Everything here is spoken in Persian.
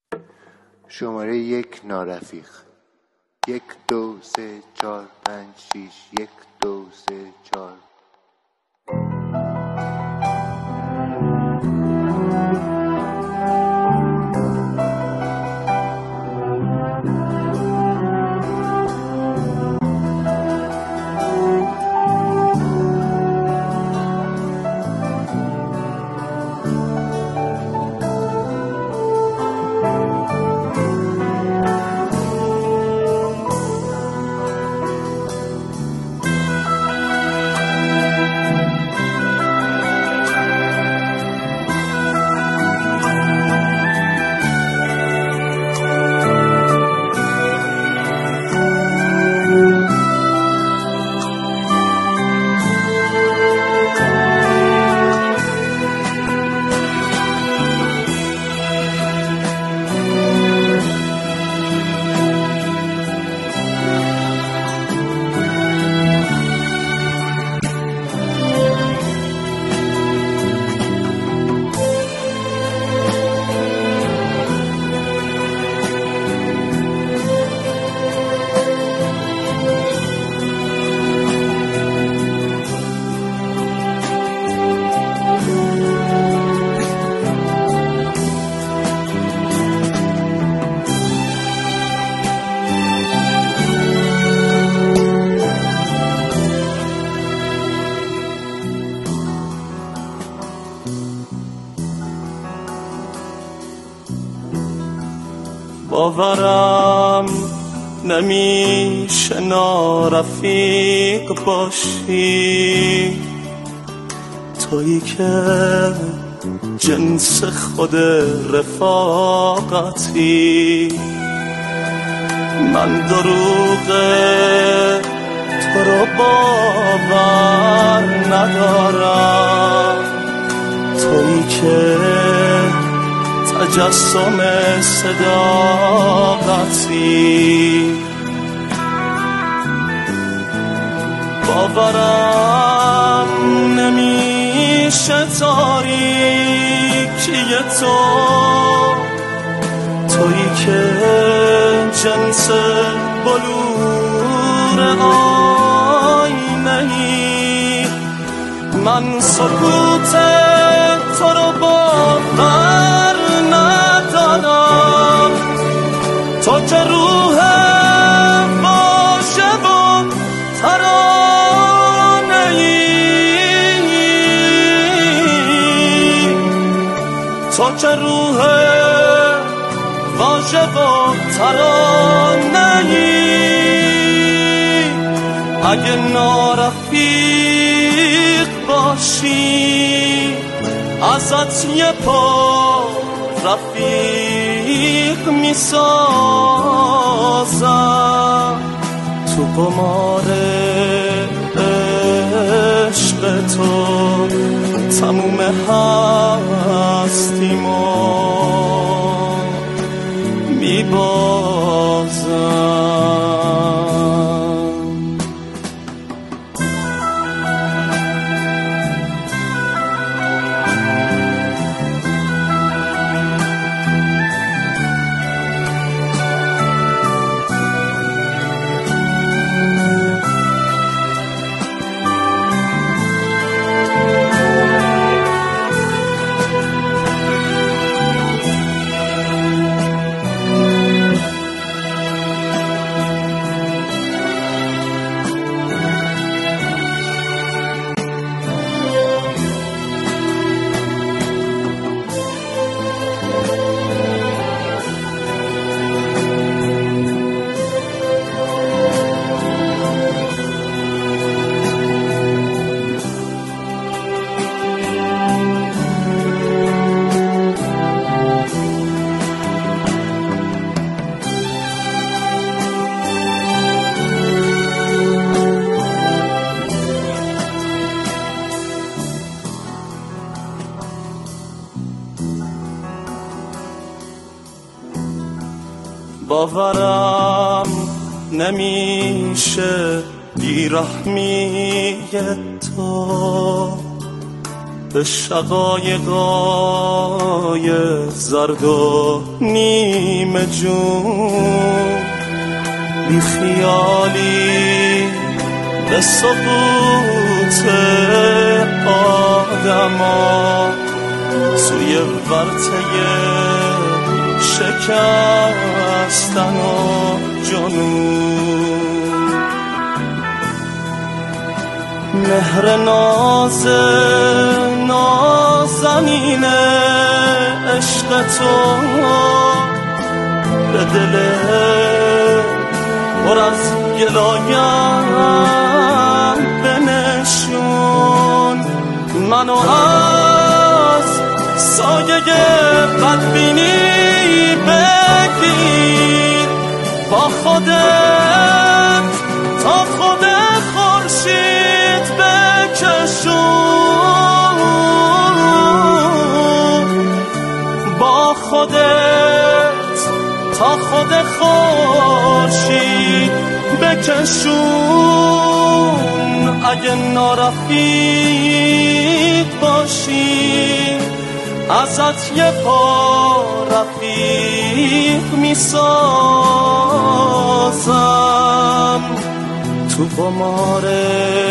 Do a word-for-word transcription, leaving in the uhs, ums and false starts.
شماره یک نارفیق. یک دو سه چهار پنج شیش. یک دو سه چهار. باورم نمیشه نارفیق باشی، تویی که جنس خود رفاقتی. من دروغ تو رو باور ندارم، تویی که تجسم صداقتی. باورم نمیشه تاریکی تو، تویی که جنس بلور آینه‌ای. من سکوت تو رو باور ندارم، تو که روح باشه و ترانه‌ای، تو که روح باشه و ترانه‌ای. اگه نارفیق باشی ازت یه پا رفیق میسازم، تو قمار عشق تو تموم هستیمو میبازم. باورم نمیشه بیرحمی تو، به شقایقای زرد و نیمه جون، بی خیالی به سقوط آدما توی ورطه شکستن و جنون. مهر ناز نازنین عشق تو به دل پر از گلایم بنشون، منو از سایه بدبینی بگیر، با خودت تا خود خورشید بکشون، با خودت تا خود خورشید بکشون. اگه نارفیق باشی ازت یه پا رفیق میسازم، تو قمار